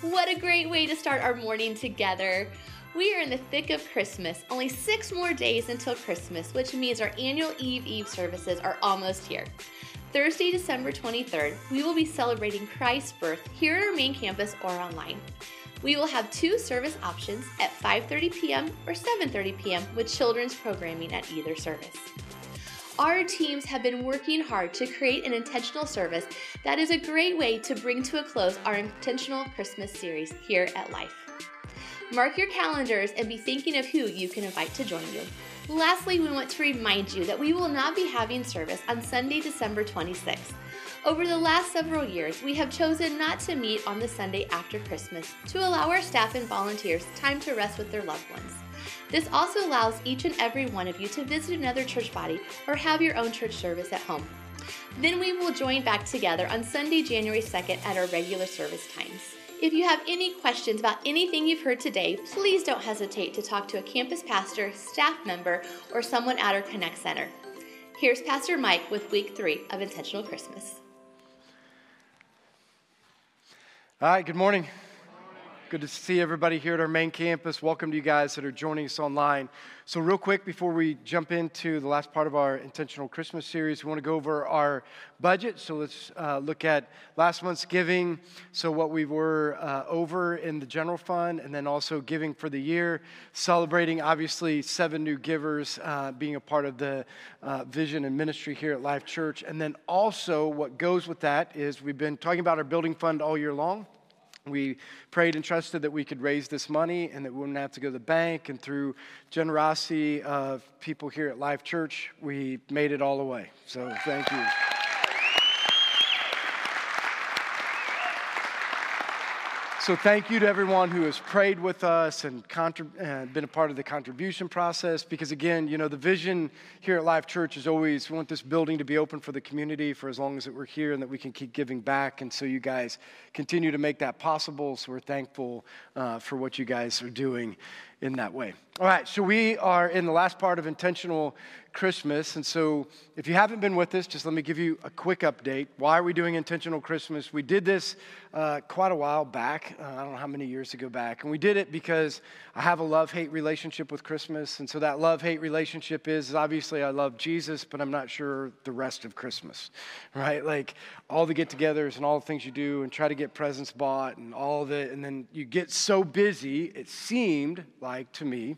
What a great way to start our morning together. We are in the thick of Christmas, only 6 more days until Christmas, which means our annual Eve services are almost here. Thursday, December 23rd, we will be celebrating Christ's birth here at our main campus or online. We will have 2 service options at 5:30 p.m. or 7:30 p.m. with children's programming at either service. Our teams have been working hard to create an intentional service that is a great way to bring to a close our intentional Christmas series here at Life. Mark your calendars and be thinking of who you can invite to join you. Lastly, we want to remind you that we will not be having service on Sunday, December 26th. Over the last several years, we have chosen not to meet on the Sunday after Christmas to allow our staff and volunteers time to rest with their loved ones. This also allows each and every one of you to visit another church body or have your own church service at home. Then we will join back together on Sunday, January 2nd at our regular service times. If you have any questions about anything you've heard today, please don't hesitate to talk to a campus pastor, staff member, or someone at our Connect Center. Here's Pastor Mike with week 3 of Intentional Christmas. All right, good morning. Good to see everybody here at our main campus. Welcome to you guys that are joining us online. So real quick, before we jump into the last part of our Intentional Christmas series, we want to go over our budget. So let's look at last month's giving, so what we were over in the general fund, and then also giving for the year, celebrating obviously 7 new givers being a part of the vision and ministry here at Life Church. And then also what goes with that is we've been talking about our building fund all year long. We prayed and trusted that we could raise this money and that we wouldn't have to go to the bank. And through generosity of people here at Life Church, we made it all away. So thank you. So thank you to everyone who has prayed with us and been a part of the contribution process. Because again, you know, the vision here at Life Church is always, we want this building to be open for the community for as long as that we're here and that we can keep giving back. And so you guys continue to make that possible. So we're thankful for what you guys are doing in that way. All right, so we are in the last part of Intentional Christmas. And so if you haven't been with us, just let me give you a quick update. Why are we doing Intentional Christmas? We did this quite a while back. I don't know how many years ago back. And we did it because I have a love-hate relationship with Christmas. And so that love-hate relationship is obviously I love Jesus, but I'm not sure the rest of Christmas, right? Like all the get-togethers and all the things you do and try to get presents bought and all of it. And then you get so busy, it seemed like to me,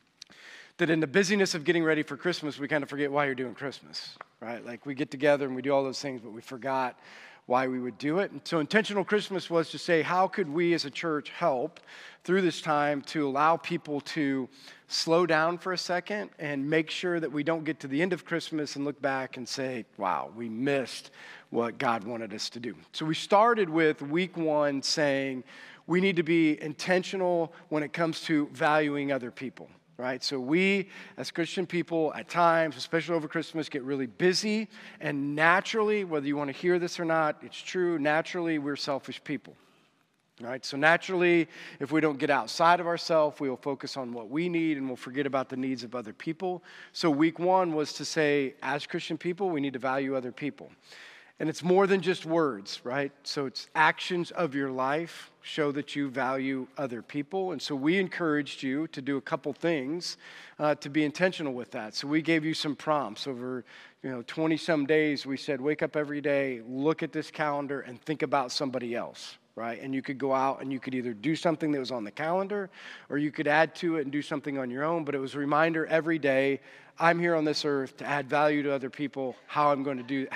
that in the busyness of getting ready for Christmas, we kind of forget why you're doing Christmas, right? Like we get together and we do all those things, but we forgot why we would do it. And so Intentional Christmas was to say, how could we as a church help through this time to allow people to slow down for a second and make sure that we don't get to the end of Christmas and look back and say, wow, we missed what God wanted us to do. So we started with week 1 saying we need to be intentional when it comes to valuing other people. Right? So we, as Christian people, at times, especially over Christmas, get really busy. And naturally, whether you want to hear this or not, it's true, naturally, we're selfish people. Right? So naturally, if we don't get outside of ourselves, we will focus on what we need and we'll forget about the needs of other people. So week 1 was to say, as Christian people, we need to value other people. And it's more than just words, right? So it's actions of your life show that you value other people. And so we encouraged you to do a couple things to be intentional with that. So we gave you some prompts over 20-some days. We said, wake up every day, look at this calendar, and think about somebody else, right? And you could go out and you could either do something that was on the calendar or you could add to it and do something on your own. But it was a reminder every day, I'm here on this earth to add value to other people. How am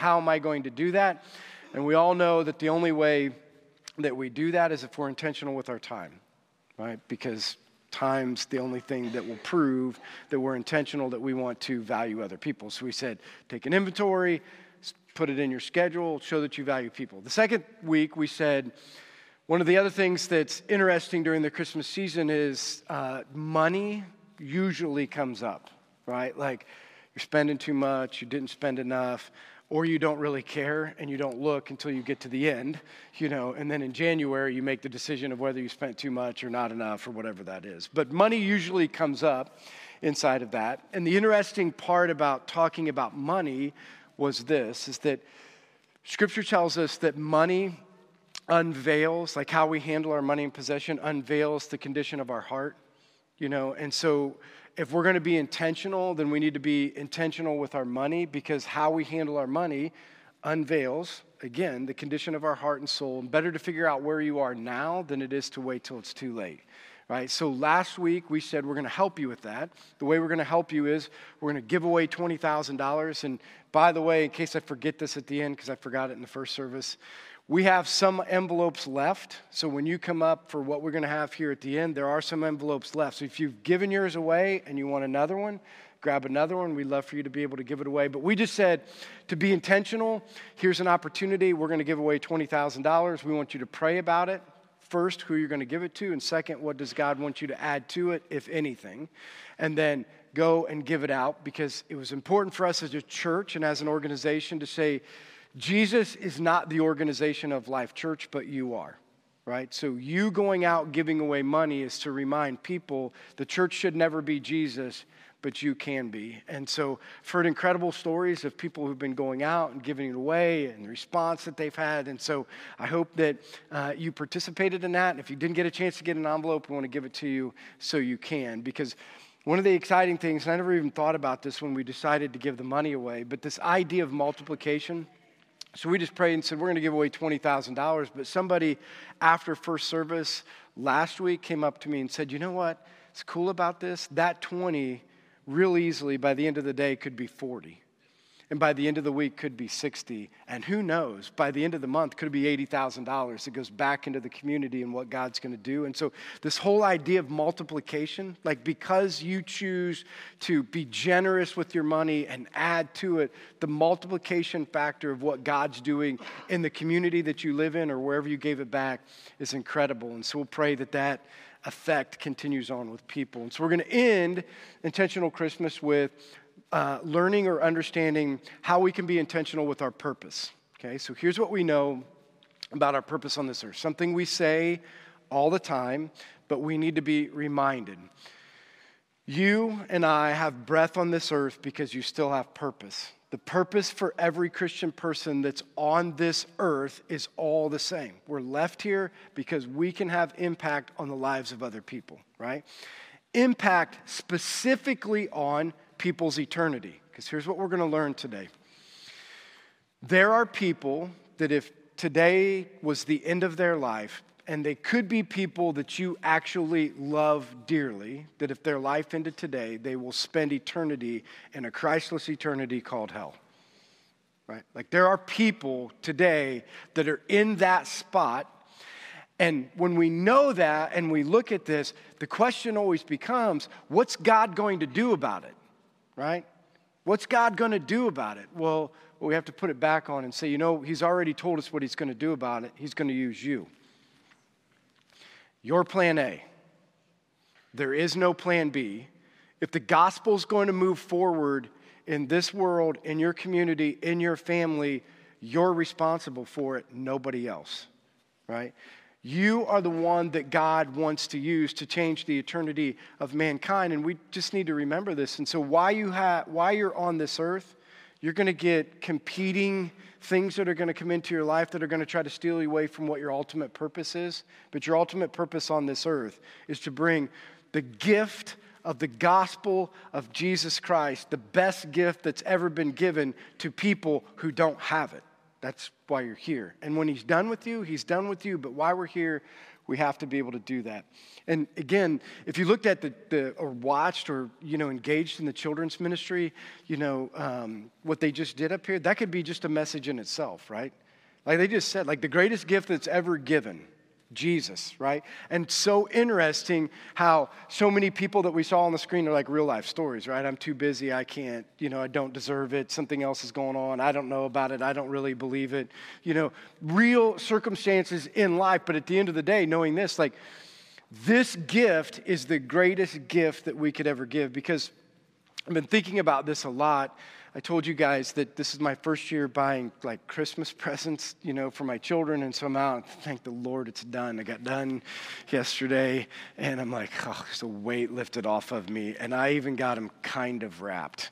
I going to do that? And we all know that the only way that we do that is if we're intentional with our time, right? Because time's the only thing that will prove that we're intentional, that we want to value other people. So we said, take an inventory, put it in your schedule, show that you value people. The second week we said, one of the other things that's interesting during the Christmas season is money usually comes up. Right? Like you're spending too much, you didn't spend enough, or you don't really care and you don't look until you get to the end, and then in January you make the decision of whether you spent too much or not enough or whatever that is. But money usually comes up inside of that. And the interesting part about talking about money was this, is that Scripture tells us that money unveils, like how we handle our money and possession, unveils the condition of our heart, And so if we're going to be intentional, then we need to be intentional with our money, because how we handle our money unveils, again, the condition of our heart and soul. And better to figure out where you are now than it is to wait till it's too late. Right? So last week we said we're going to help you with that. The way we're going to help you is we're going to give away $20,000. And by the way, in case I forget this at the end, because I forgot it in the first service, we have some envelopes left. So when you come up for what we're going to have here at the end, there are some envelopes left. So if you've given yours away and you want another one, grab another one. We'd love for you to be able to give it away. But we just said to be intentional, here's an opportunity. We're going to give away $20,000. We want you to pray about it. First, who you're going to give it to, and second, what does God want you to add to it, if anything, and then go and give it out, because it was important for us as a church and as an organization to say, Jesus is not the organization of Life Church, but you are, right? So you going out giving away money is to remind people the church should never be Jesus, but you can be. And so I've heard incredible stories of people who've been going out and giving it away and the response that they've had. And so I hope that you participated in that. And if you didn't get a chance to get an envelope, we want to give it to you so you can. Because one of the exciting things, and I never even thought about this when we decided to give the money away, but this idea of multiplication. So we just prayed and said, we're going to give away $20,000. But somebody after first service last week came up to me and said, you know what? It's cool about this. That 20 real easily by the end of the day could be 40. And by the end of the week could be 60. And who knows, by the end of the month could be $80,000 that goes back into the community and what God's going to do. And so this whole idea of multiplication, like because you choose to be generous with your money and add to it, the multiplication factor of what God's doing in the community that you live in or wherever you gave it back is incredible. And so we'll pray that that effect continues on with people. And so we're going to end Intentional Christmas with learning or understanding how we can be intentional with our purpose. Okay, so here's what we know about our purpose on this earth. Something we say all the time, but we need to be reminded. You and I have breath on this earth because you still have purpose. The purpose for every Christian person that's on this earth is all the same. We're left here because we can have impact on the lives of other people, right? Impact specifically on people's eternity. Because here's what we're going to learn today. There are people that if today was the end of their life, and they could be people that you actually love dearly, that if their life ended today, they will spend eternity in a Christless eternity called hell, right? Like there are people today that are in that spot, and when we know that and we look at this, the question always becomes, what's God going to do about it, right? What's God going to do about it? Well, we have to put it back on and say, He's already told us what He's going to do about it. He's going to use you. Your plan A. There is no plan B. If the gospel's going to move forward in this world, in your community, in your family, you're responsible for it, nobody else, right? You are the one that God wants to use to change the eternity of mankind, and we just need to remember this. And so while you're on this earth, you're going to get competing things that are going to come into your life that are going to try to steal you away from what your ultimate purpose is. But your ultimate purpose on this earth is to bring the gift of the gospel of Jesus Christ, the best gift that's ever been given to people who don't have it. That's why you're here. And when He's done with you, He's done with you. But while we're here, we have to be able to do that. And again, if you looked at or watched or, engaged in the children's ministry, what they just did up here, that could be just a message in itself, right? Like they just said, like the greatest gift that's ever given, Jesus, right? And so interesting how so many people that we saw on the screen are like real life stories, right? I'm too busy, I can't, I don't deserve it, something else is going on, I don't know about it, I don't really believe it. Real circumstances in life, but at the end of the day, knowing this, like this gift is the greatest gift that we could ever give, because I've been thinking about this a lot. I told you guys that this is my first year buying like Christmas presents, for my children. And so I'm out, thank the Lord it's done. I got done yesterday and I'm like, there's a weight lifted off of me. And I even got them kind of wrapped,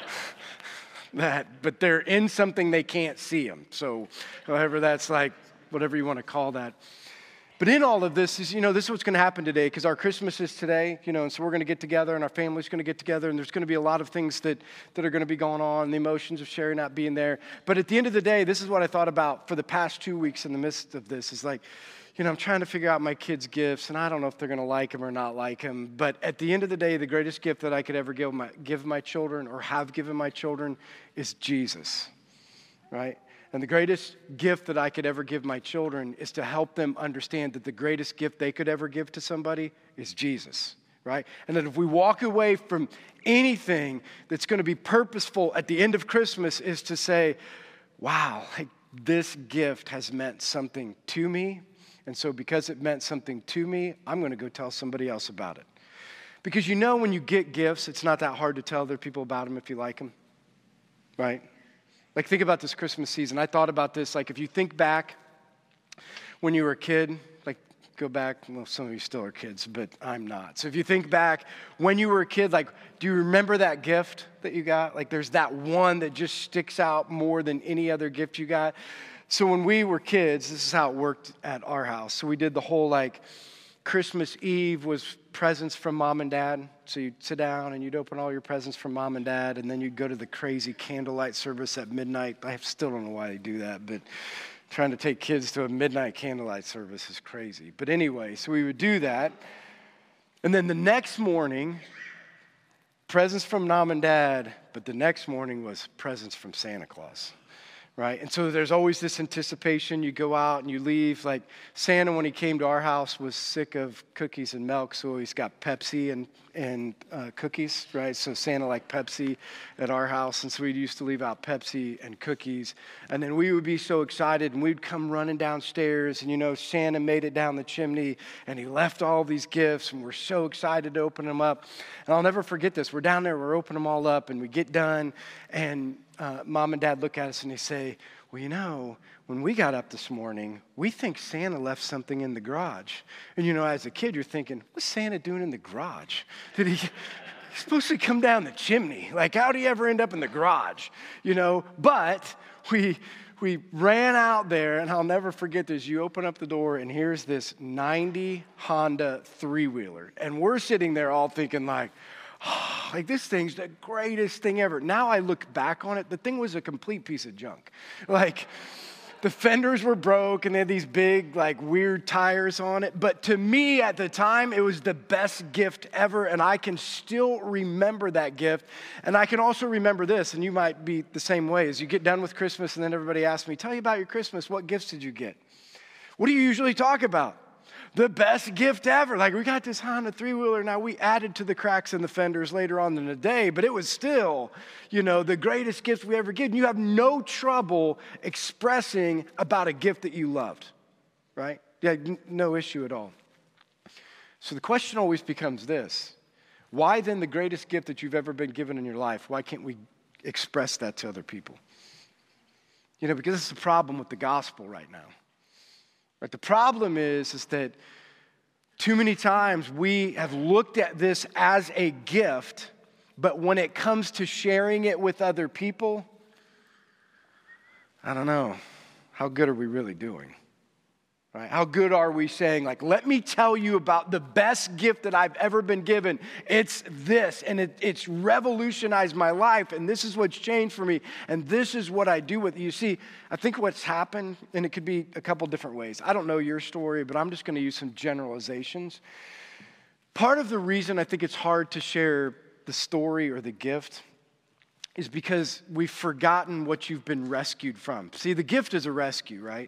but they're in something they can't see them. So however that's like, whatever you want to call that. But in all of this is, this is what's going to happen today, because our Christmas is today, and so we're going to get together, and our family's going to get together, and there's going to be a lot of things that are going to be going on, the emotions of Sherry not being there. But at the end of the day, this is what I thought about for the past 2 weeks in the midst of this, is like, I'm trying to figure out my kids' gifts, and I don't know if they're going to like them or not like them. But at the end of the day, the greatest gift that I could ever give my children or have given my children is Jesus, right? And the greatest gift that I could ever give my children is to help them understand that the greatest gift they could ever give to somebody is Jesus, right? And that if we walk away from anything that's going to be purposeful at the end of Christmas is to say, wow, like this gift has meant something to me. And so because it meant something to me, I'm going to go tell somebody else about it. Because when you get gifts, it's not that hard to tell other people about them if you like them, right? Like, think about this Christmas season. I thought about this, like, if you think back when you were a kid, like, go back, well, some of you still are kids, but I'm not. So if you think back when you were a kid, like, do you remember that gift that you got? Like, there's that one that just sticks out more than any other gift you got. So when we were kids, this is how it worked at our house. So we did the whole, like, Christmas Eve was presents from mom and dad. So you'd sit down and you'd open all your presents from mom and dad, and then you'd go to the crazy candlelight service at midnight. I still don't know why they do that, but trying to take kids to a midnight candlelight service is crazy. But anyway, so we would do that. And then the next morning, presents from mom and dad, but the next morning was presents from Santa Claus. Right? And so there's always this anticipation. You go out and you leave. Like Santa, when he came to our house, was sick of cookies and milk, so he's got Pepsi and cookies, right? So Santa liked Pepsi at our house, and so we used to leave out Pepsi and cookies. And then we would be so excited, and we'd come running downstairs, and Santa made it down the chimney, and he left all these gifts, and we're so excited to open them up. And I'll never forget this. We're down there, we're opening them all up, and we get done, and mom and dad look at us and they say, well, when we got up this morning, we think Santa left something in the garage. And as a kid, you're thinking, what's Santa doing in the garage? He's supposed to come down the chimney. Like, how'd he ever end up in the garage? But we ran out there, and I'll never forget this. You open up the door, and here's this 90 Honda three-wheeler. And we're sitting there all thinking like this thing's the greatest thing ever. Now I look back on it, the thing was a complete piece of junk. Like, the fenders were broke, and they had these big, like, weird tires on it. But to me at the time, it was the best gift ever, and I can still remember that gift. And I can also remember this, and you might be the same way. As you get done with Christmas, and then everybody asks me, tell you about your Christmas, what gifts did you get? What do you usually talk about? The best gift ever. Like, we got this Honda three-wheeler. Now, we added to the cracks in the fenders later on in the day, but it was still, the greatest gift we ever get. And you have no trouble expressing about a gift that you loved, right? Yeah, no issue at all. So the question always becomes this. Why then the greatest gift that you've ever been given in your life? Why can't we express that to other people? Because it's the problem with the gospel right now. But the problem is that too many times we have looked at this as a gift, but when it comes to sharing it with other people, I don't know, how good are we really doing? Right? How good are we saying, like, let me tell you about the best gift that I've ever been given. It's this, and it's revolutionized my life, and this is what's changed for me, and this is what I do with it. You see, I think what's happened, and it could be a couple different ways. I don't know your story, but I'm just going to use some generalizations. Part of the reason I think it's hard to share the story or the gift is because we've forgotten what you've been rescued from. See, the gift is a rescue, right?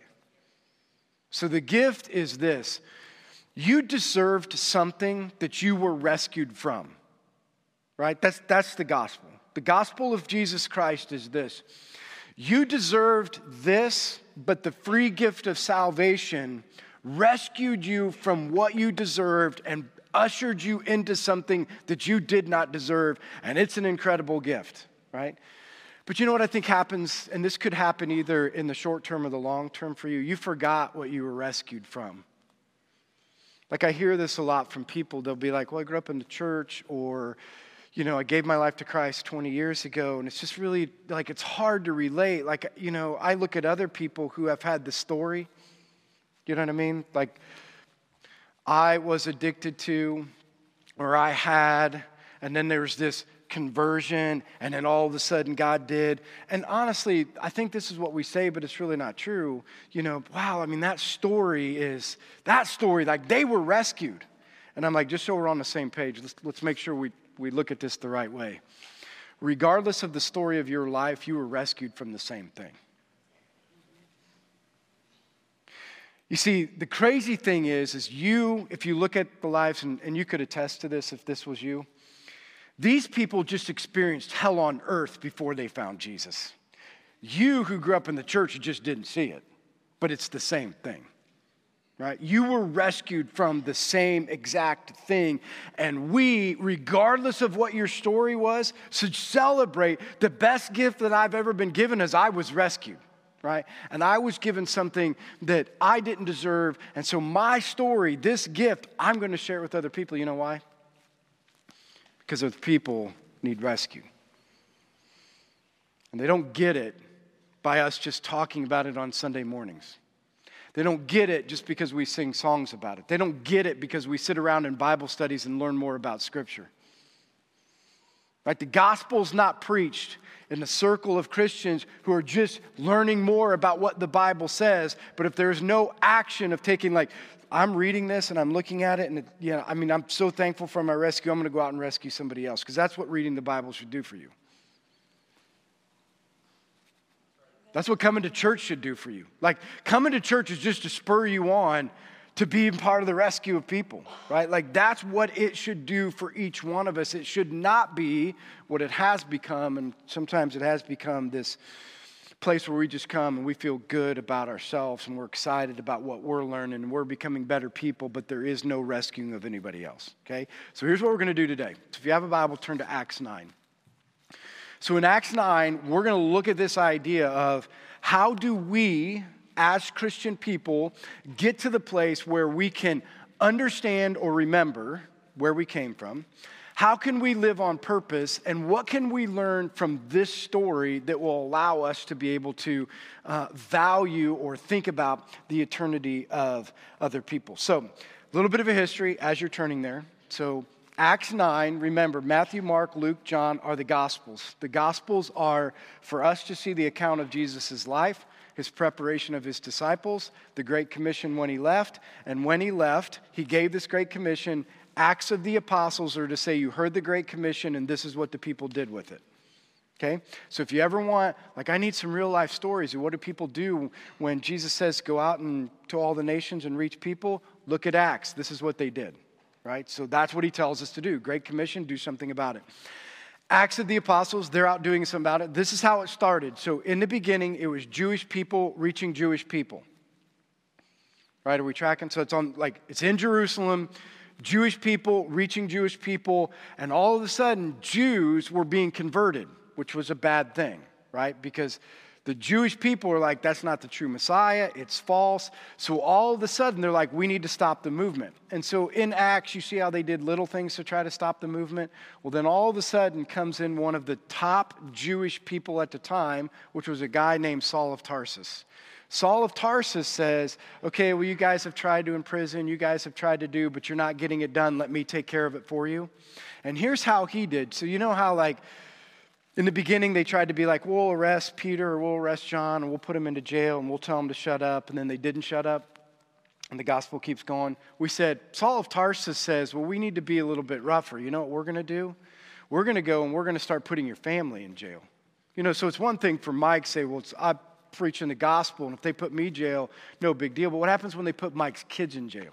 So the gift is this. You deserved something that you were rescued from, right? That's the gospel. The gospel of Jesus Christ is this. You deserved this, but the free gift of salvation rescued you from what you deserved and ushered you into something that you did not deserve, and it's an incredible gift, right? But you know what I think happens, and this could happen either in the short term or the long term for you. You forgot what you were rescued from. Like, I hear this a lot from people. They'll be like, well, I grew up in the church, or, I gave my life to Christ 20 years ago, and it's just really, like, it's hard to relate. Like, I look at other people who have had the story, You know what I mean? Like, I was addicted to, or I had, and then there's this conversion, and then all of a sudden God did. And honestly, I think this is what we say, but it's really not true. You know, wow, I mean, that story, like they were rescued. And I'm like, just so we're on the same page, let's make sure we look at this the right way. Regardless of the story of your life, you were rescued from the same thing. You see, the crazy thing is you, if you look at the lives, and you could attest to this if this was you, these people just experienced hell on earth before they found Jesus. You who grew up in the church, you just didn't see it, but it's the same thing, right? You were rescued from the same exact thing, and we, regardless of what your story was, should celebrate the best gift that I've ever been given as I was rescued. Right? And I was given something that I didn't deserve. And so my story, this gift, I'm going to share it with other people. You know why? Because other people need rescue. And they don't get it by us just talking about it on Sunday mornings. They don't get it just because we sing songs about it. They don't get it because we sit around in Bible studies and learn more about Scripture. Right? The gospel's not preached in the circle of Christians who are just learning more about what the Bible says. But if there's no action of taking, like, I'm reading this and I'm looking at it, and I'm so thankful for my rescue, I'm going to go out and rescue somebody else, because that's what reading the Bible should do for you. That's what coming to church should do for you. Like, coming to church is just to spur you on to be part of the rescue of people, right? Like, that's what it should do for each one of us. It should not be what it has become, and sometimes it has become this place where we just come and we feel good about ourselves and we're excited about what we're learning and we're becoming better people, but there is no rescuing of anybody else, okay? So here's what we're going to do today. So if you have a Bible, turn to Acts 9. So in Acts 9, we're going to look at this idea of how do we, as Christian people, get to the place where we can understand or remember where we came from. How can we live on purpose, and what can we learn from this story that will allow us to be able to value or think about the eternity of other people? So, a little bit of a history as you're turning there. So, Acts 9, remember, Matthew, Mark, Luke, John are the Gospels. The Gospels are for us to see the account of Jesus' life, his preparation of his disciples, the Great Commission when he left. And when he left, he gave this Great Commission. Acts of the Apostles are to say, you heard the Great Commission and this is what the people did with it. Okay? So if you ever want, like, I need some real life stories of what do people do when Jesus says go out and to all the nations and reach people, look at Acts. This is what they did. Right? So that's what he tells us to do. Great Commission, do something about it. Acts of the Apostles, they're out doing something about it. This is how it started. So in the beginning, it was Jewish people reaching Jewish people. Right? Are we tracking? So it's in Jerusalem, Jewish people reaching Jewish people, and all of a sudden, Jews were being converted, which was a bad thing, right? Because the Jewish people are like, that's not the true Messiah, it's false. So all of a sudden, they're like, we need to stop the movement. And so in Acts, you see how they did little things to try to stop the movement? Well, then all of a sudden comes in one of the top Jewish people at the time, which was a guy named Saul of Tarsus. Saul of Tarsus says, okay, well, you guys have tried to imprison, you guys have tried to do, but you're not getting it done. Let me take care of it for you. And here's how he did. So you know how, like, in the beginning, they tried to be like, we'll arrest Peter or we'll arrest John and we'll put them into jail and we'll tell them to shut up. And then they didn't shut up. And the gospel keeps going. We said, Saul of Tarsus says, well, we need to be a little bit rougher. You know what we're going to do? We're going to go and we're going to start putting your family in jail. You know, so it's one thing for Mike to say, well, I'm preaching the gospel, and if they put me in jail, no big deal. But what happens when they put Mike's kids in jail?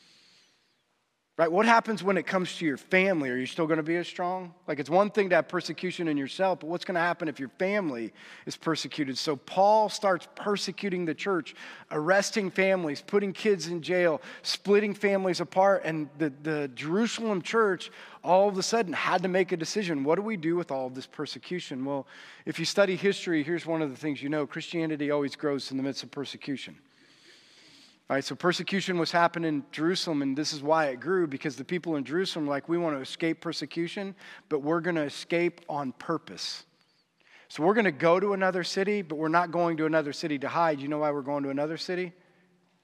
Right? What happens when it comes to your family? Are you still going to be as strong? Like, it's one thing to have persecution in yourself, but what's going to happen if your family is persecuted? So Paul starts persecuting the church, arresting families, putting kids in jail, splitting families apart, and the Jerusalem church all of a sudden had to make a decision. What do we do with all of this persecution? Well, if you study history, here's one of the things you know. Christianity always grows in the midst of persecution. All right, so persecution was happening in Jerusalem, and this is why it grew, because the people in Jerusalem were like, we want to escape persecution, but we're going to escape on purpose. So we're going to go to another city, but we're not going to another city to hide. You know why we're going to another city?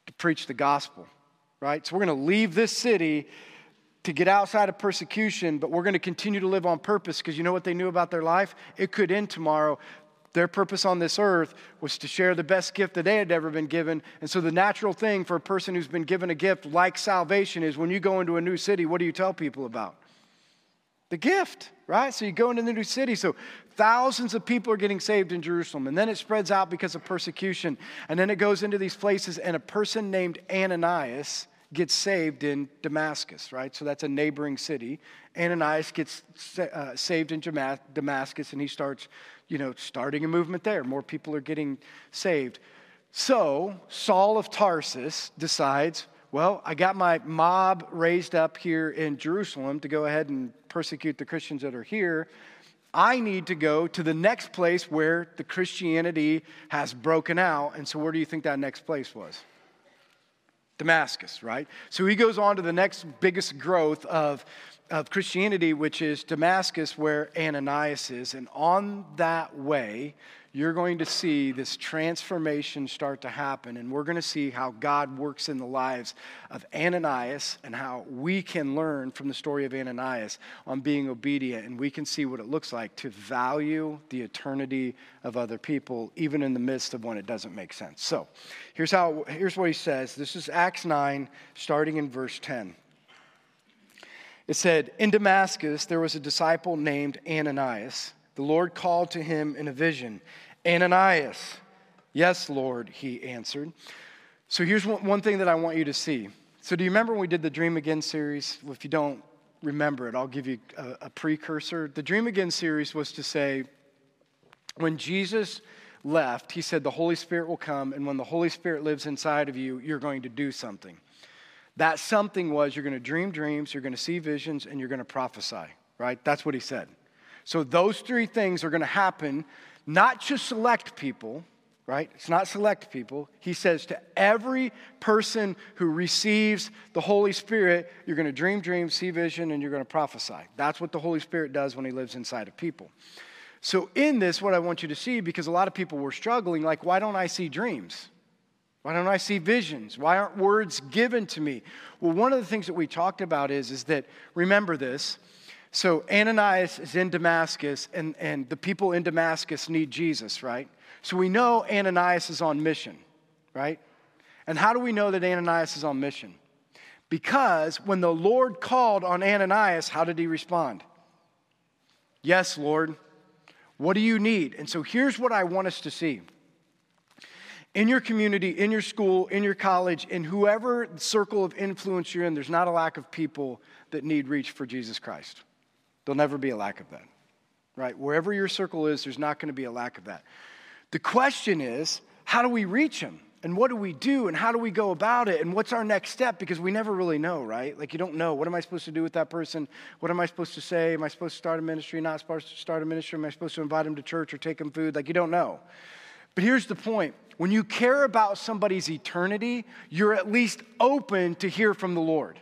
to preach the gospel, right? So we're going to leave this city to get outside of persecution, but we're going to continue to live on purpose because you know what they knew about their life? It could end tomorrow. Their purpose on this earth was to share the best gift that they had ever been given. And so the natural thing for a person who's been given a gift like salvation is when you go into a new city, what do you tell people about? The gift, right? So you go into the new city. So thousands of people are getting saved in Jerusalem. And then it spreads out because of persecution. And then it goes into these places, and a person named Ananias gets saved in Damascus, right? So that's a neighboring city. Ananias gets saved in Damascus, and he starts, starting a movement there. More people are getting saved. So Saul of Tarsus decides, well, I got my mob raised up here in Jerusalem to go ahead and persecute the Christians that are here. I need to go to the next place where the Christianity has broken out. And so where do you think that next place was? Damascus, right? So he goes on to the next biggest growth of Christianity, which is Damascus, where Ananias is. And on that way, you're going to see this transformation start to happen. And we're going to see how God works in the lives of Ananias and how we can learn from the story of Ananias on being obedient. And we can see what it looks like to value the eternity of other people, even in the midst of when it doesn't make sense. So here's what he says. This is Acts 9, starting in verse 10. It said, in Damascus, there was a disciple named Ananias. The Lord called to him in a vision, Ananias. Yes, Lord, he answered. So here's one thing that I want you to see. So do you remember when we did the Dream Again series? If you don't remember it, I'll give you a precursor. The Dream Again series was to say, when Jesus left, he said the Holy Spirit will come, and when the Holy Spirit lives inside of you, you're going to do something. That something was you're going to dream dreams, you're going to see visions, and you're going to prophesy, right? That's what he said. So those three things are going to happen, not just select people, right? It's not select people. He says to every person who receives the Holy Spirit, you're going to dream dreams, see vision, and you're going to prophesy. That's what the Holy Spirit does when he lives inside of people. So in this, what I want you to see, because a lot of people were struggling, like, why don't I see dreams? Why don't I see visions? Why aren't words given to me? Well, one of the things that we talked about is that, remember this, so Ananias is in Damascus, and the people in Damascus need Jesus, right? So we know Ananias is on mission, right? And how do we know that Ananias is on mission? Because when the Lord called on Ananias, how did he respond? Yes, Lord. What do you need? And so here's what I want us to see. In your community, in your school, in your college, in whoever circle of influence you're in, there's not a lack of people that need reach for Jesus Christ. There'll never be a lack of that, right? Wherever your circle is, there's not going to be a lack of that. The question is, how do we reach them? And what do we do? And how do we go about it? And what's our next step? Because we never really know, right? Like, you don't know. What am I supposed to do with that person? What am I supposed to say? Am I supposed to start a ministry? Not supposed to start a ministry? Am I supposed to invite them to church or take them food? Like, you don't know. But here's the point. When you care about somebody's eternity, you're at least open to hear from the Lord.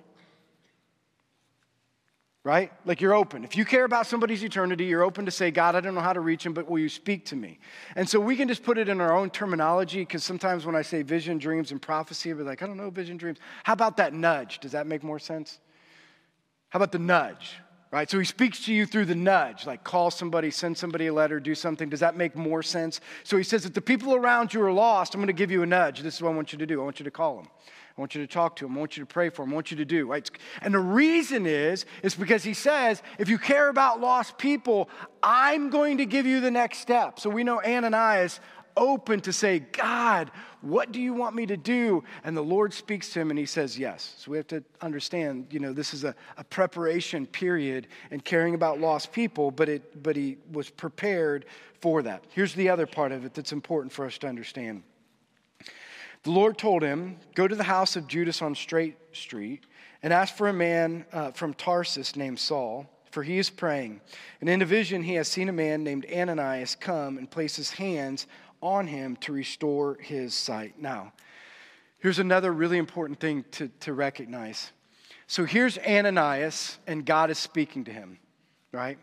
Right? Like, you're open. If you care about somebody's eternity, you're open to say, God, I don't know how to reach him, but will you speak to me? And so we can just put it in our own terminology, because sometimes when I say vision, dreams, and prophecy, I'll be like, I don't know, vision, dreams. How about that nudge? Does that make more sense? How about the nudge? Right? So he speaks to you through the nudge, like call somebody, send somebody a letter, do something. Does that make more sense? So he says, if the people around you are lost, I'm going to give you a nudge. This is what I want you to do. I want you to call them. I want you to talk to him. I want you to pray for him. I want you to do, right? And the reason is because he says, if you care about lost people, I'm going to give you the next step. So we know Ananias open to say, God, what do you want me to do? And the Lord speaks to him and he says yes. So we have to understand, this is a preparation period and caring about lost people, but he was prepared for that. Here's the other part of it that's important for us to understand. The Lord told him, go to the house of Judas on Straight Street and ask for a man from Tarsus named Saul, for he is praying. And in a vision he has seen a man named Ananias come and place his hands on him to restore his sight. Now, here's another really important thing to recognize. So here's Ananias, and God is speaking to him, right?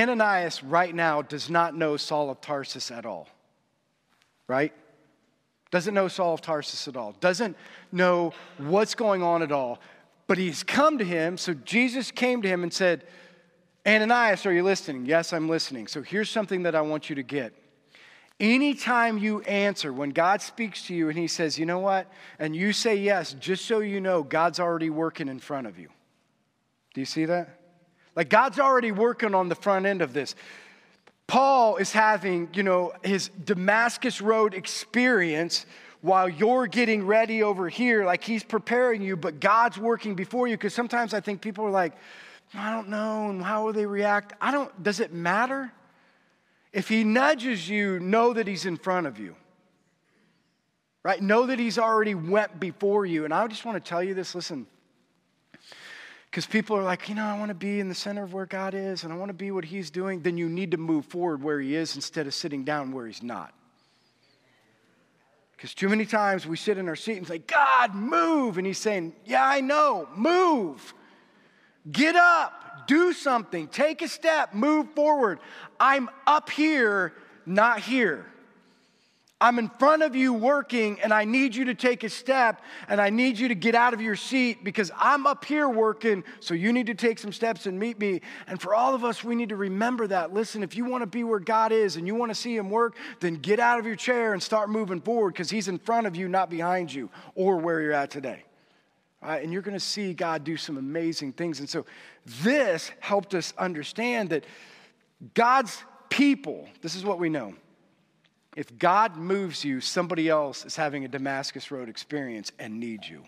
Ananias right now does not know Saul of Tarsus at all, right? doesn't know Saul of Tarsus at all, doesn't know what's going on at all. But he's come to him, so Jesus came to him and said, Ananias, are you listening? Yes, I'm listening. So here's something that I want you to get. Anytime you answer, when God speaks to you and he says, you know what? And you say yes, just so you know, God's already working in front of you. Do you see that? Like God's already working on the front end of this. Paul is having, his Damascus Road experience while you're getting ready over here, like he's preparing you, but God's working before you. Because sometimes I think people are like, I don't know, and how will they react? Does it matter? If he nudges you, know that he's in front of you. Right? Know that he's already went before you. And I just want to tell you this, listen. Because people are like, I want to be in the center of where God is, and I want to be what he's doing. Then you need to move forward where he is instead of sitting down where he's not. Because too many times we sit in our seat and say, God, move. And he's saying, yeah, I know, move. Get up, do something, take a step, move forward. I'm up here, not here. I'm in front of you working, and I need you to take a step, and I need you to get out of your seat because I'm up here working, so you need to take some steps and meet me. And for all of us, we need to remember that. Listen, if you want to be where God is and you want to see him work, then get out of your chair and start moving forward because he's in front of you, not behind you or where you're at today. All right, and you're going to see God do some amazing things. And so this helped us understand that God's people, this is what we know. If God moves you, somebody else is having a Damascus Road experience and needs you.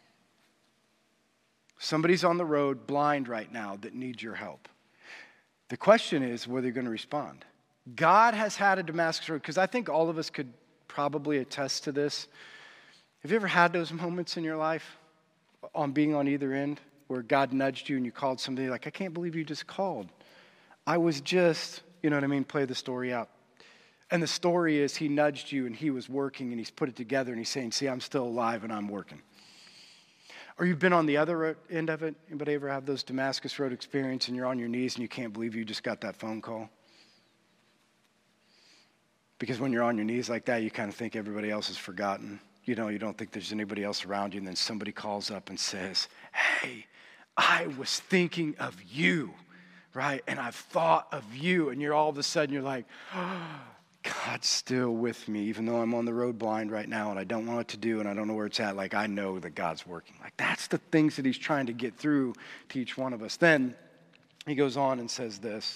Somebody's on the road blind right now that needs your help. The question is whether you're going to respond. God has had a Damascus Road, because I think all of us could probably attest to this. Have you ever had those moments in your life on being on either end where God nudged you and you called somebody like, I can't believe you just called. I was just, play the story out. And the story is he nudged you and he was working and he's put it together and he's saying, see, I'm still alive and I'm working. Or you've been on the other end of it. Anybody ever have those Damascus Road experience and you're on your knees and you can't believe you just got that phone call? Because when you're on your knees like that, you kind of think everybody else is forgotten. You don't think there's anybody else around you. And then somebody calls up and says, hey, I was thinking of you, right? And I've thought of you. And you're all of a sudden, you're like, oh, God's still with me, even though I'm on the road blind right now and I don't know what to do and I don't know where it's at. Like, I know that God's working. Like, that's the things that he's trying to get through to each one of us. Then he goes on and says this.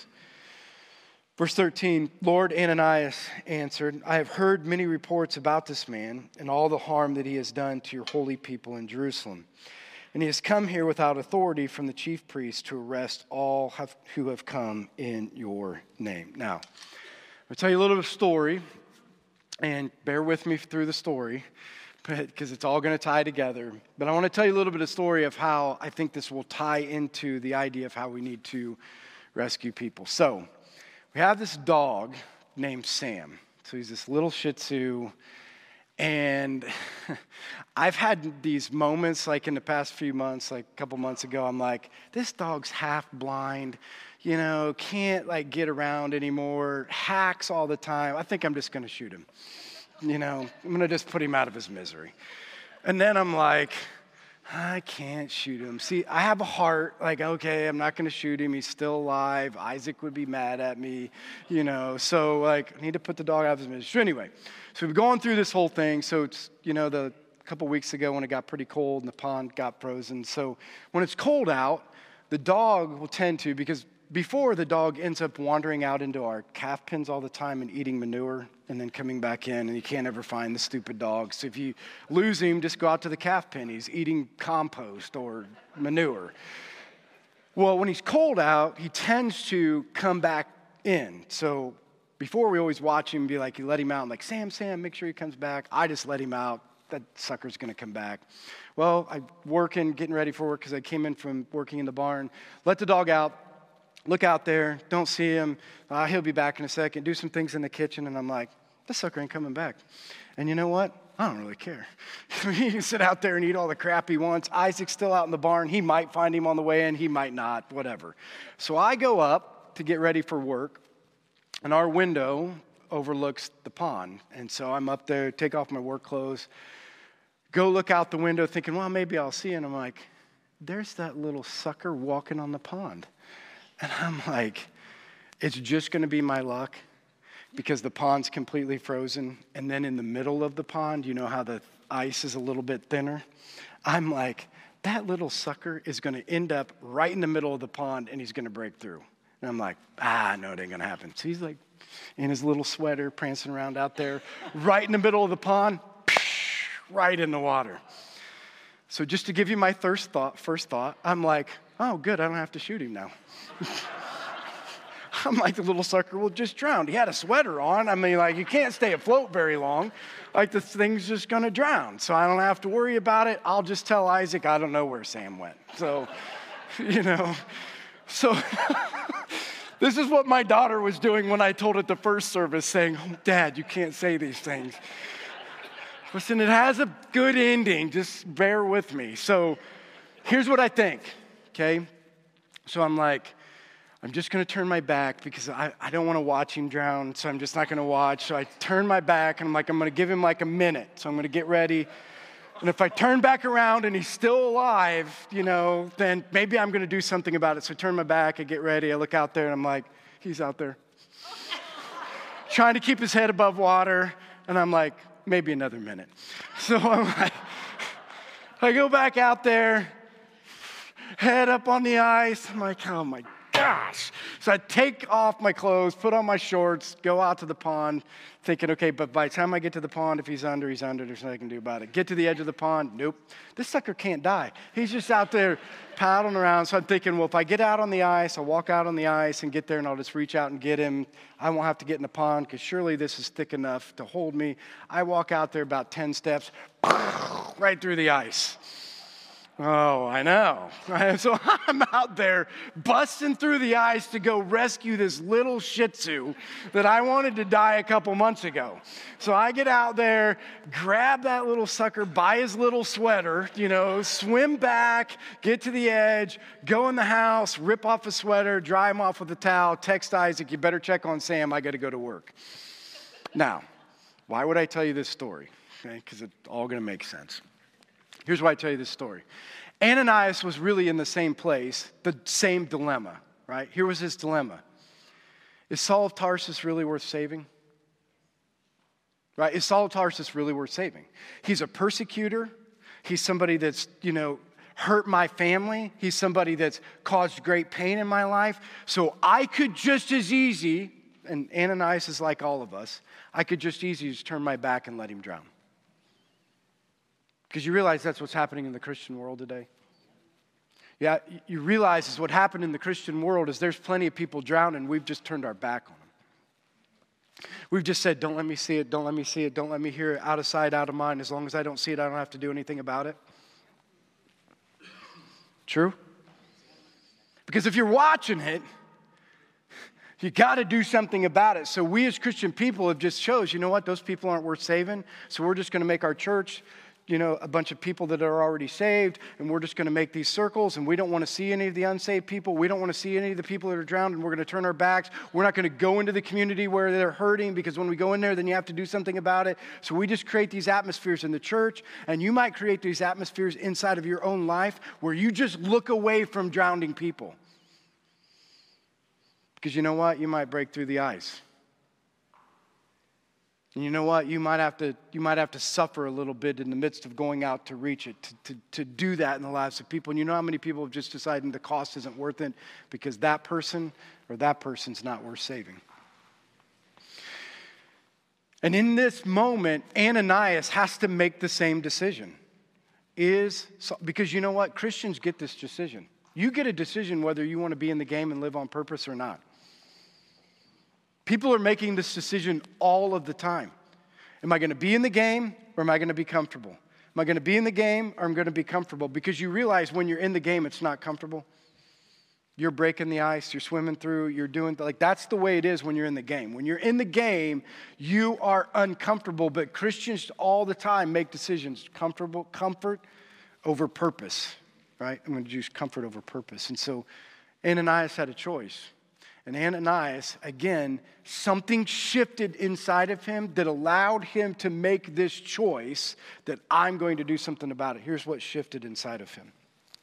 Verse 13, Lord, Ananias answered, I have heard many reports about this man and all the harm that he has done to your holy people in Jerusalem. And he has come here without authority from the chief priest to arrest all who have come in your name. Now, I'll tell you a little bit of story, and bear with me through the story, because it's all going to tie together. But I want to tell you a little bit of story of how I think this will tie into the idea of how we need to rescue people. So, we have this dog named Sam. So he's this little Shih Tzu, and I've had these moments like in the past few months, like a couple months ago, I'm like, this dog's half blind. Can't get around anymore, hacks all the time. I think I'm just going to shoot him. I'm going to just put him out of his misery. And then I'm like, I can't shoot him. See, I have a heart, okay, I'm not going to shoot him. He's still alive. Isaac would be mad at me, So, I need to put the dog out of his misery. So anyway, so we've gone through this whole thing. So it's, the couple weeks ago when it got pretty cold and the pond got frozen. So when it's cold out, the dog will tend to, because before the dog ends up wandering out into our calf pens all the time and eating manure and then coming back in, and you can't ever find the stupid dog. So if you lose him, just go out to the calf pen. He's eating compost or manure. Well, when he's cold out, he tends to come back in. So before we always watch him and be like, you let him out, I'm like, Sam, make sure he comes back. I just let him out. That sucker's going to come back. Well, I'm getting ready for work because I came in from working in the barn. Let the dog out. Look out there, don't see him. He'll be back in a second. Do some things in the kitchen, and I'm like, this sucker ain't coming back. And you know what? I don't really care. He can sit out there and eat all the crap he wants. Isaac's still out in the barn. He might find him on the way in. He might not, whatever. So I go up to get ready for work, and our window overlooks the pond. And so I'm up there, take off my work clothes, go look out the window thinking, well, maybe I'll see it. And I'm like, there's that little sucker walking on the pond. And I'm like, it's just going to be my luck because the pond's completely frozen. And then in the middle of the pond, you know how the ice is a little bit thinner? I'm like, that little sucker is going to end up right in the middle of the pond and he's going to break through. And I'm like, no, it ain't going to happen. So he's like in his little sweater, prancing around out there, right in the middle of the pond, right in the water. So just to give you my first thought, I'm like, oh, good, I don't have to shoot him now. I'm like, the little sucker will just drown. He had a sweater on. I mean, like, you can't stay afloat very long. Like, the thing's just going to drown. So I don't have to worry about it. I'll just tell Isaac, I don't know where Sam went. So, So this is what my daughter was doing when I told her at the first service, saying, oh, Dad, you can't say these things. Listen, it has a good ending. Just bear with me. So here's what I think, okay? So I'm like, I'm just going to turn my back because I don't want to watch him drown, so I'm just not going to watch. So I turn my back, and I'm like, I'm going to give him like a minute. So I'm going to get ready. And if I turn back around and he's still alive, then maybe I'm going to do something about it. So I turn my back, I get ready, I look out there, and I'm like, he's out there. Trying to keep his head above water, and I'm like, maybe another minute. So I'm like, I go back out there, head up on the ice. I'm like, oh my gosh. So I take off my clothes, put on my shorts, go out to the pond, thinking, okay, but by the time I get to the pond, if he's under, he's under. There's nothing I can do about it. Get to the edge of the pond. Nope. This sucker can't die. He's just out there paddling around. So I'm thinking, well, if I get out on the ice, I'll walk out on the ice and get there, and I'll just reach out and get him. I won't have to get in the pond because surely this is thick enough to hold me. I walk out there about 10 steps, right through the ice. Oh, I know. So I'm out there busting through the ice to go rescue this little Shih Tzu that I wanted to die a couple months ago. So I get out there, grab that little sucker by his little sweater, swim back, get to the edge, go in the house, rip off a sweater, dry him off with a towel, text Isaac, you better check on Sam, I got to go to work. Now, why would I tell you this story? Okay, because it's all going to make sense. Here's why I tell you this story. Ananias was really in the same place, the same dilemma, right? Here was his dilemma. Is Saul of Tarsus really worth saving? Right? Is Saul of Tarsus really worth saving? He's a persecutor. He's somebody that's, hurt my family. He's somebody that's caused great pain in my life. So I could just as easy, and Ananias is like all of us, I could just easily just turn my back and let him drown. Because you realize that's what's happening in the Christian world today. Yeah, you realize is what happened in the Christian world is there's plenty of people drowning. We've just turned our back on them. We've just said, don't let me see it, don't let me see it, don't let me hear it, out of sight, out of mind. As long as I don't see it, I don't have to do anything about it. True? Because if you're watching it, you got to do something about it. So we as Christian people have just chose, you know what, those people aren't worth saving. So we're just going to make our church a bunch of people that are already saved, and we're just going to make these circles, and we don't want to see any of the unsaved people. We don't want to see any of the people that are drowned, and we're going to turn our backs. We're not going to go into the community where they're hurting, because when we go in there, then you have to do something about it. So we just create these atmospheres in the church, and you might create these atmospheres inside of your own life where you just look away from drowning people. Because you know what? You might break through the ice. And you know what? You might have to suffer a little bit in the midst of going out to reach it, to do that in the lives of people. And you know how many people have just decided the cost isn't worth it because that person or that person's not worth saving. And in this moment, Ananias has to make the same decision. Because you know what? Christians get this decision. You get a decision whether you want to be in the game and live on purpose or not. People are making this decision all of the time. Am I going to be in the game or am I going to be comfortable? Am I going to be in the game or am I going to be comfortable? Because you realize when you're in the game, it's not comfortable. You're breaking the ice, you're swimming through, you're doing, that's the way it is when you're in the game. When you're in the game, you are uncomfortable, but Christians all the time make decisions, comfort over purpose, right? I'm going to use comfort over purpose. And so Ananias had a choice. And Ananias, again, something shifted inside of him that allowed him to make this choice that I'm going to do something about it. Here's what shifted inside of him.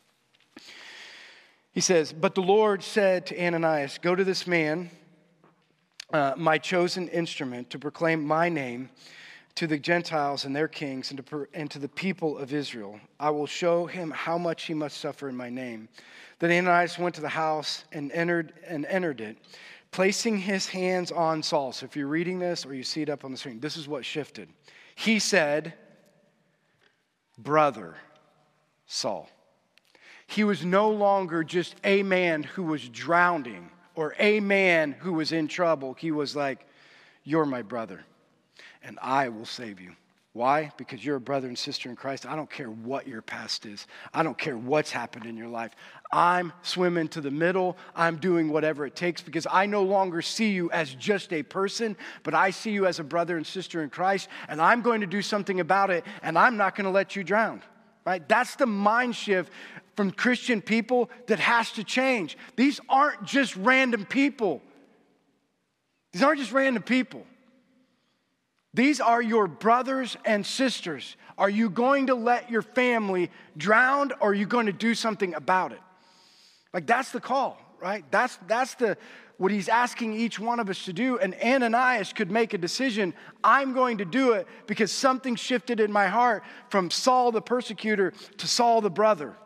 He says, but the Lord said to Ananias, go to this man, my chosen instrument, to proclaim my name to the Gentiles and their kings and to the people of Israel. I will show him how much he must suffer in my name. Then Ananias went to the house and entered it, placing his hands on Saul. So if you're reading this or you see it up on the screen, this is what shifted. He said, brother Saul. He was no longer just a man who was drowning or a man who was in trouble. He was like, you're my brother, and I will save you. Why? Because you're a brother and sister in Christ. I don't care what your past is. I don't care what's happened in your life. I'm swimming to the middle. I'm doing whatever it takes because I no longer see you as just a person, but I see you as a brother and sister in Christ, and I'm going to do something about it, and I'm not going to let you drown. Right? That's the mind shift from Christian people that has to change. These aren't just random people. These aren't just random people. These are your brothers and sisters. Are you going to let your family drown, or are you going to do something about it? Like, that's the call, right? That's what he's asking each one of us to do. And Ananias could make a decision. I'm going to do it because something shifted in my heart from Saul the persecutor to Saul the brother.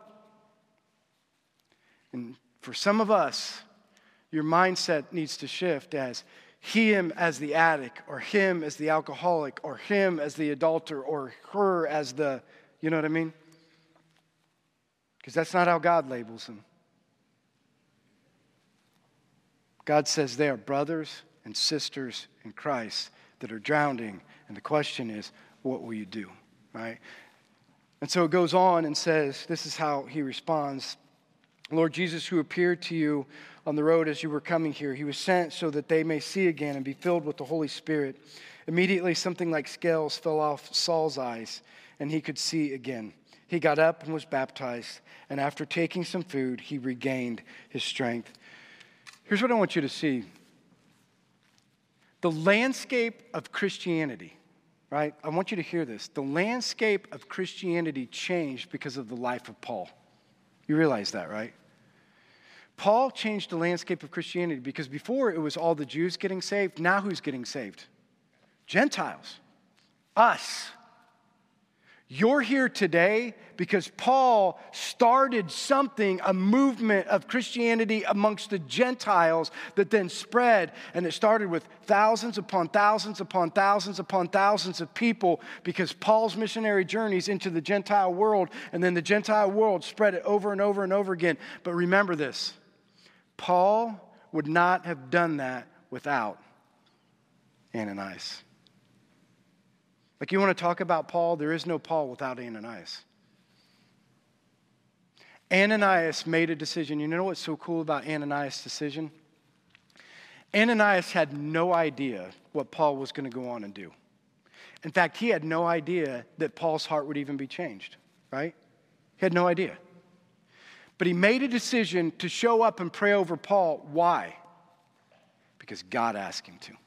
And for some of us, your mindset needs to shift as him as the addict, or him as the alcoholic, or him as the adulterer, or her as the, you know what I mean? Because that's not how God labels them. God says they are brothers and sisters in Christ that are drowning, and the question is, what will you do, right? And so it goes on and says, this is how he responds. Lord Jesus, who appeared to you on the road as you were coming here, he was sent so that they may see again and be filled with the Holy Spirit. Immediately something like scales fell off Saul's eyes, and he could see again. He got up and was baptized, and after taking some food, he regained his strength. Here's what I want you to see. The landscape of Christianity, right? I want you to hear this. The landscape of Christianity changed because of the life of Paul. You realize that, right? Paul changed the landscape of Christianity because before it was all the Jews getting saved. Now who's getting saved? Gentiles. Us. You're here today because Paul started something, a movement of Christianity amongst the Gentiles that then spread. And it started with thousands upon thousands upon thousands upon thousands of people because Paul's missionary journeys into the Gentile world, and then the Gentile world spread it over and over and over again. But remember this, Paul would not have done that without Ananias. Like, you want to talk about Paul? There is no Paul without Ananias. Ananias made a decision. You know what's so cool about Ananias' decision? Ananias had no idea what Paul was going to go on and do. In fact, he had no idea that Paul's heart would even be changed, right? He had no idea. But he made a decision to show up and pray over Paul. Why? Because God asked him to.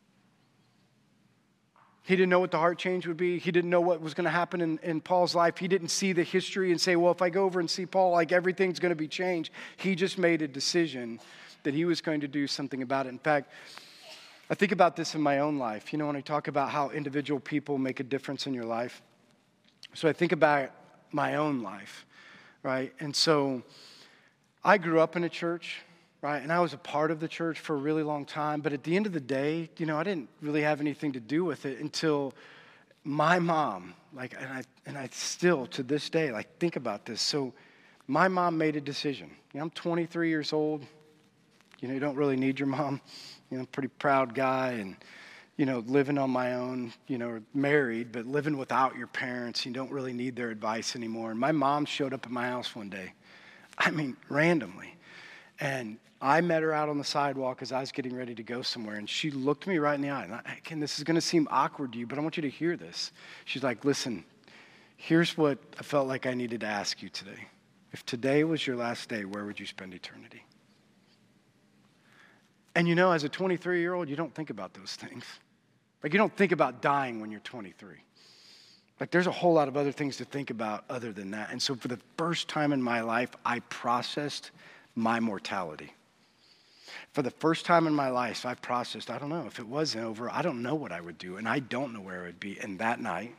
He didn't know what the heart change would be. He didn't know what was going to happen in Paul's life. He didn't see the history and say, well, if I go over and see Paul, like everything's going to be changed. He just made a decision that he was going to do something about it. In fact, I think about this in my own life. You know, when I talk about how individual people make a difference in your life. So I think about my own life, right? And so I grew up in a church. Right, and I was a part of the church for a really long time. But at the end of the day, you know, I didn't really have anything to do with it until my mom, like, and I still, to this day, like, think about this. So my mom made a decision. You know, I'm 23 years old. You know, you don't really need your mom. You know, I'm a pretty proud guy and, you know, living on my own, you know, married, but living without your parents. You don't really need their advice anymore. And my mom showed up at my house one day. I mean, randomly. And I met her out on the sidewalk as I was getting ready to go somewhere, and she looked me right in the eye. And again, this is going to seem awkward to you, but I want you to hear this. She's like, listen, here's what I felt like I needed to ask you today. If today was your last day, where would you spend eternity? And you know, as a 23-year-old, you don't think about those things. Like, you don't think about dying when you're 23. Like, there's a whole lot of other things to think about other than that. And so for the first time in my life, I processed my mortality. For the first time in my life, I processed, I don't know, if it wasn't over, I don't know what I would do, and I don't know where I would be. And that night,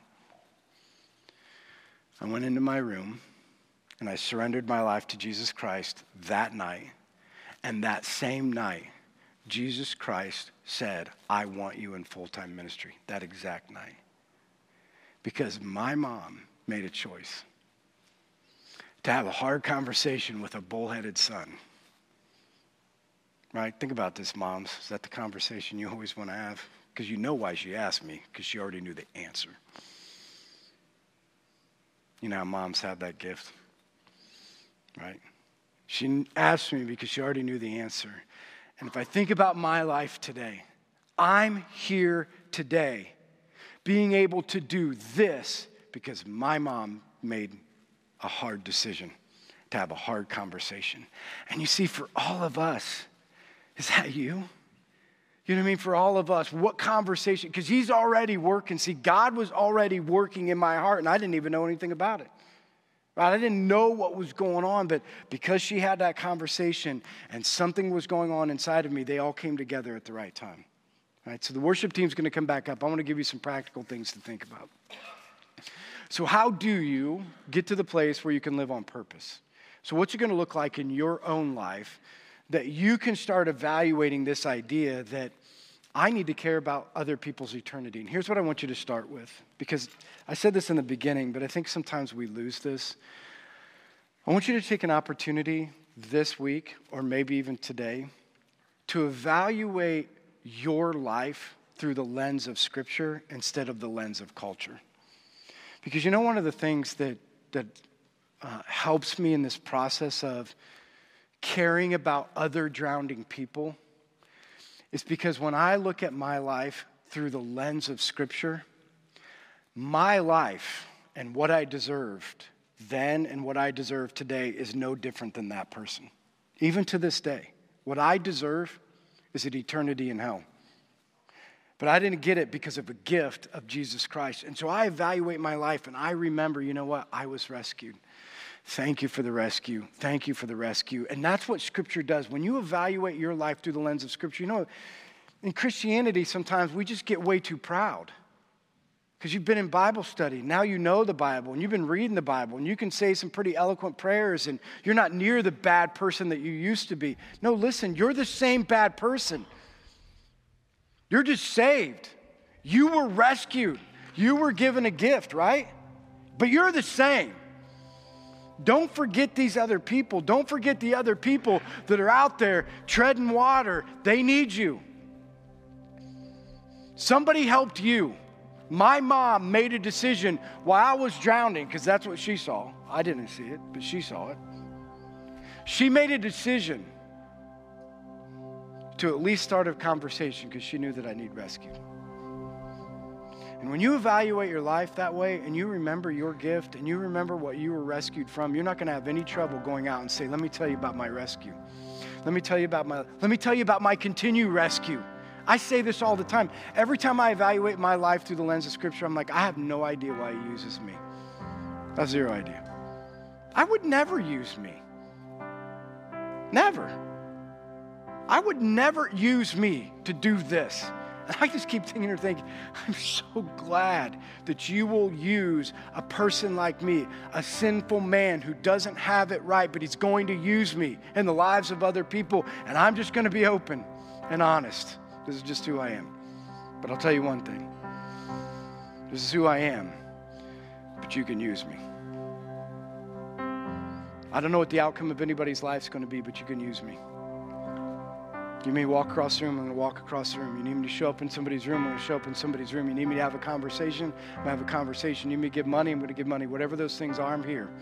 I went into my room, and I surrendered my life to Jesus Christ that night. And that same night, Jesus Christ said, I want you in full-time ministry, that exact night. Because my mom made a choice to have a hard conversation with a bullheaded son. Right? Think about this, moms. Is that the conversation you always want to have? Because you know why she asked me, because she already knew the answer. You know how moms have that gift, right? She asked me because she already knew the answer. And if I think about my life today, I'm here today being able to do this because my mom made a hard decision to have a hard conversation. And you see, for all of us, is that you? You know what I mean? For all of us, what conversation? Because he's already working. See, God was already working in my heart, and I didn't even know anything about it. Right? I didn't know what was going on, but because she had that conversation and something was going on inside of me, they all came together at the right time. Right? So the worship team's going to come back up. I want to give you some practical things to think about. So how do you get to the place where you can live on purpose? So what's it going to look like in your own life that you can start evaluating this idea that I need to care about other people's eternity? And here's what I want you to start with, because I said this in the beginning, but I think sometimes we lose this. I want you to take an opportunity this week, or maybe even today, to evaluate your life through the lens of Scripture instead of the lens of culture. Because you know, one of the things that helps me in this process of caring about other drowning people is because when I look at my life through the lens of Scripture, my life and what I deserved then and what I deserve today is no different than that person. Even to this day, what I deserve is an eternity in hell. But I didn't get it because of a gift of Jesus Christ. And so I evaluate my life and I remember, you know what? I was rescued. Thank you for the rescue. Thank you for the rescue. And that's what Scripture does. When you evaluate your life through the lens of Scripture, you know, in Christianity, sometimes we just get way too proud. Because you've been in Bible study. Now you know the Bible, and you've been reading the Bible, and you can say some pretty eloquent prayers, and you're not near the bad person that you used to be. No, listen, you're the same bad person. You're just saved. You were rescued. You were given a gift, right? But you're the same. Don't forget these other people. Don't forget the other people that are out there treading water. They need you. Somebody helped you. My mom made a decision while I was drowning, because that's what she saw. I didn't see it, but she saw it. She made a decision to at least start a conversation because she knew that I need rescue. And when you evaluate your life that way and you remember your gift and you remember what you were rescued from, you're not going to have any trouble going out and say, let me tell you about my rescue. Let me tell you about my continued rescue. I say this all the time. Every time I evaluate my life through the lens of Scripture, I'm like, I have no idea why he uses me. I have zero idea. I would never use me. Never. I would never use me to do this. And I just keep thinking, I'm so glad that you will use a person like me, a sinful man who doesn't have it right, but he's going to use me in the lives of other people. And I'm just going to be open and honest. This is just who I am. But I'll tell you one thing. This is who I am, but you can use me. I don't know what the outcome of anybody's life is going to be, but you can use me. You need me to walk across the room, I'm going to walk across the room. You need me to show up in somebody's room, I'm going to show up in somebody's room. You need me to have a conversation, I'm going to have a conversation. You need me to give money, I'm going to give money. Whatever those things are, I'm here.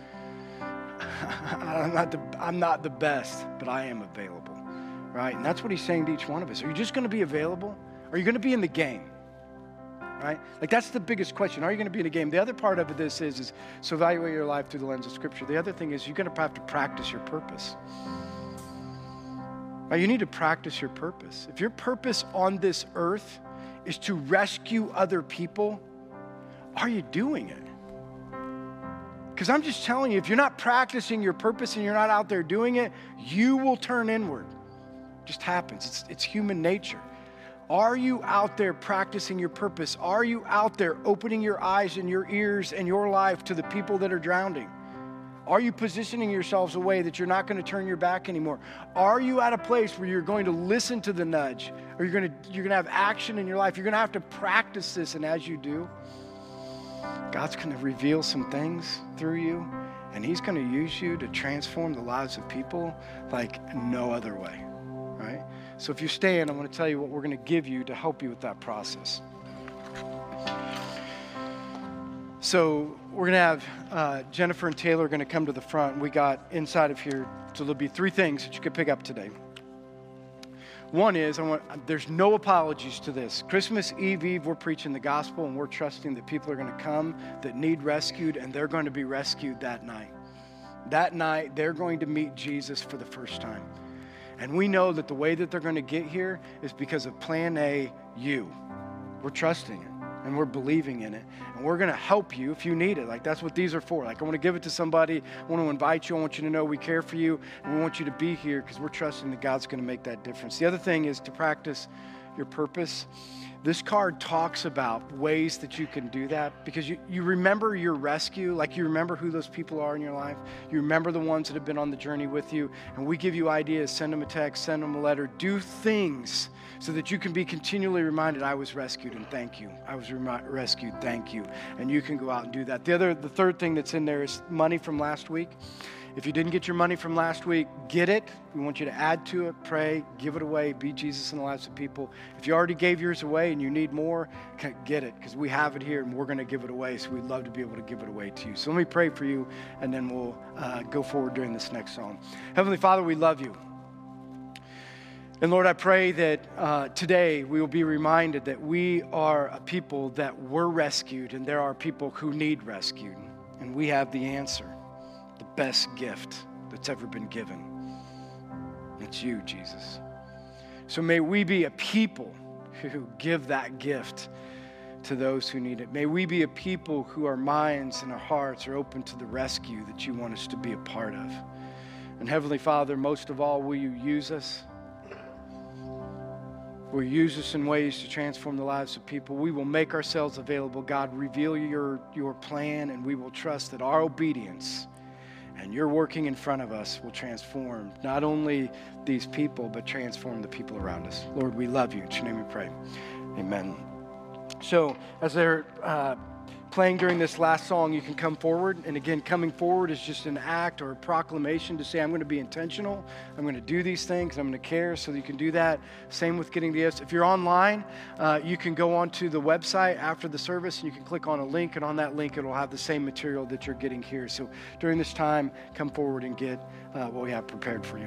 I'm not the best, but I am available, right? And that's what he's saying to each one of us. Are you just going to be available? Or are you going to be in the game, right? Like, that's the biggest question. Are you going to be in the game? The other part of this is so evaluate your life through the lens of Scripture. The other thing is you're going to have to practice your purpose. You need to practice your purpose. If your purpose on this earth is to rescue other people, are you doing it? Because I'm just telling you, if you're not practicing your purpose and you're not out there doing it, you will turn inward. It just happens. It's human nature. Are you out there practicing your purpose? Are you out there opening your eyes and your ears and your life to the people that are drowning? Are you positioning yourselves a way that you're not going to turn your back anymore? Are you at a place where you're going to listen to the nudge, or you're going to have action in your life? You're going to have to practice this, and as you do, God's going to reveal some things through you, and He's going to use you to transform the lives of people like no other way, right? So if you stand, I want to tell you what we're going to give you to help you with that process. So we're going to have Jennifer and Taylor are going to come to the front. We got inside of here, so there'll be 3 things that you could pick up today. One is, there's no apologies to this. Christmas Eve, we're preaching the gospel, and we're trusting that people are going to come that need rescued, and they're going to be rescued that night. That night, they're going to meet Jesus for the first time. And we know that the way that they're going to get here is because of Plan A, you. We're trusting it, and we're believing in it, and we're going to help you if you need it. Like, that's what these are for. Like, I want to give it to somebody. I want to invite you. I want you to know we care for you, and we want you to be here because we're trusting that God's going to make that difference. The other thing is to practice your purpose. This card talks about ways that you can do that because you remember your rescue, like you remember who those people are in your life. You remember the ones that have been on the journey with you, and we give you ideas. Send them a text, send them a letter. Do things so that you can be continually reminded, I was rescued and thank you. I was rescued, thank you. And you can go out and do that. The third thing that's in there is money from last week. If you didn't get your money from last week, get it. We want you to add to it, pray, give it away, be Jesus in the lives of people. If you already gave yours away and you need more, get it, because we have it here and we're going to give it away. So we'd love to be able to give it away to you. So let me pray for you, and then we'll go forward during this next song. Heavenly Father, we love you. And Lord, I pray that today we will be reminded that we are a people that were rescued, and there are people who need rescued. And we have the answer. The best gift that's ever been given. It's you, Jesus. So may we be a people who give that gift to those who need it. May we be a people who our minds and our hearts are open to the rescue that you want us to be a part of. And Heavenly Father, most of all, will you use us? Will you use us in ways to transform the lives of people? We will make ourselves available. God, reveal your plan, and we will trust that our obedience and your working in front of us will transform not only these people, but transform the people around us. Lord, we love you. In your name we pray. Amen. So as they're playing during this last song, you can come forward. And again, coming forward is just an act or a proclamation to say, I'm going to be intentional. I'm going to do these things. I'm going to care, so that you can do that. Same with getting the gifts. If you're online, you can go onto the website after the service, and you can click on a link. And on that link, it'll have the same material that you're getting here. So during this time, come forward and get what we have prepared for you.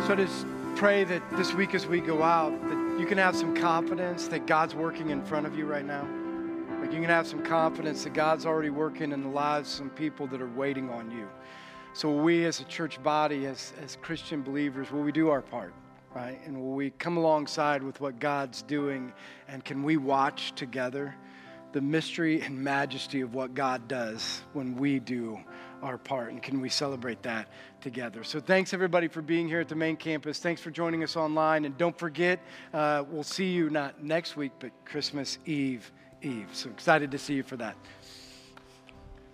So I just pray that this week as we go out, that you can have some confidence that God's working in front of you right now. Like you can have some confidence that God's already working in the lives of some people that are waiting on you. So we as a church body, as Christian believers, will we do our part, right? And will we come alongside with what God's doing, and can we watch together the mystery and majesty of what God does when we do our part, and can we celebrate that together? So thanks everybody for being here at the main campus. Thanks for joining us online, and don't forget, we'll see you not next week, but Christmas Eve. So excited to see you for that.